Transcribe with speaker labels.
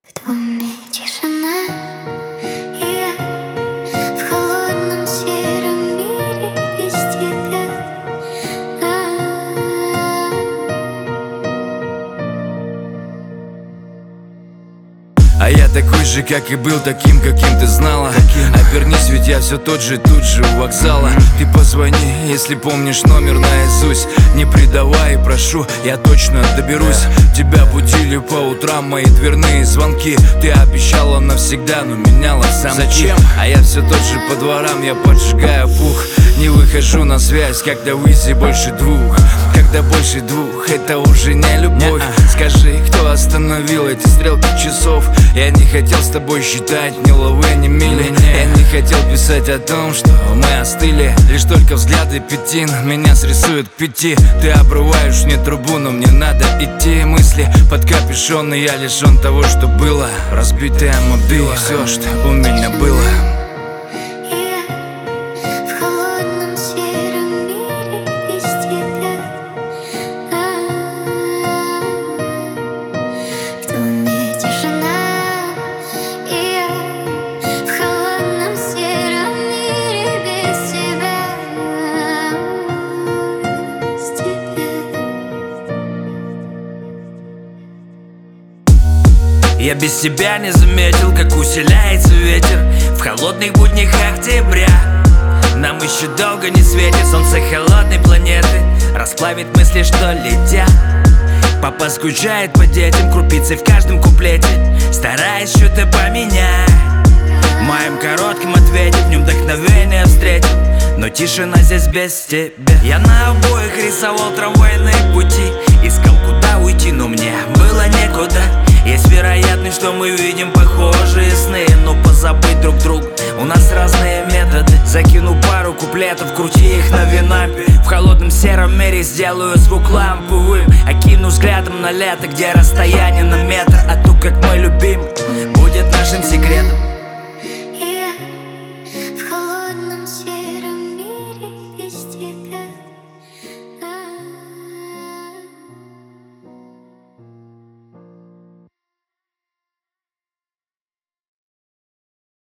Speaker 1: В доме тишина, и я в холодном сером мире без тебя.
Speaker 2: А я такой же, как и был, таким, каким ты знала. Обернись, ведь я все тот же, тут же у вокзала. Ты позвони, если помнишь номер наизусть. Не предавай, прошу, я точно доберусь. Тебя будили по утрам мои дверные звонки. Ты обещала навсегда, но меняла замки. Зачем? А я все тот же по дворам, я поджигаю пух. Не выхожу на связь, когда в Изи больше двух. Когда больше двух, это уже не любовь. Скажи, кто остановил эти стрелки часов? Я не хотел с тобой считать ни лавы, ни мили. Я не хотел писать о том, что мы остыли. Лишь только взгляды пятин меня срисуют к пяти. Ты обрываешь мне трубу, но мне надо идти. Мысли под капюшон, и я лишен того, что было. Разбитая мобила, все, что у меня было.
Speaker 3: Я без тебя не заметил, как усиляется ветер в холодных буднях октября. Нам еще долго не светит солнце холодной планеты, расплавит мысли, что летят. Папа скучает по детям, крупицей в каждом куплете, стараясь что-то поменять. В моем коротком ответе в нем вдохновение встретил, но тишина здесь без тебя. Я на обоих рисовал трамвайные пути, искал куда уйти, но мне было некуда. Есть вероятность, что мы видим похожие сны, но позабыть друг друга у нас разные методы. Закину пару куплетов, крути их на винампе. В холодном сером мире сделаю звук ламповым. Окину взглядом на лето, где расстояние на метр. А то, как мы любим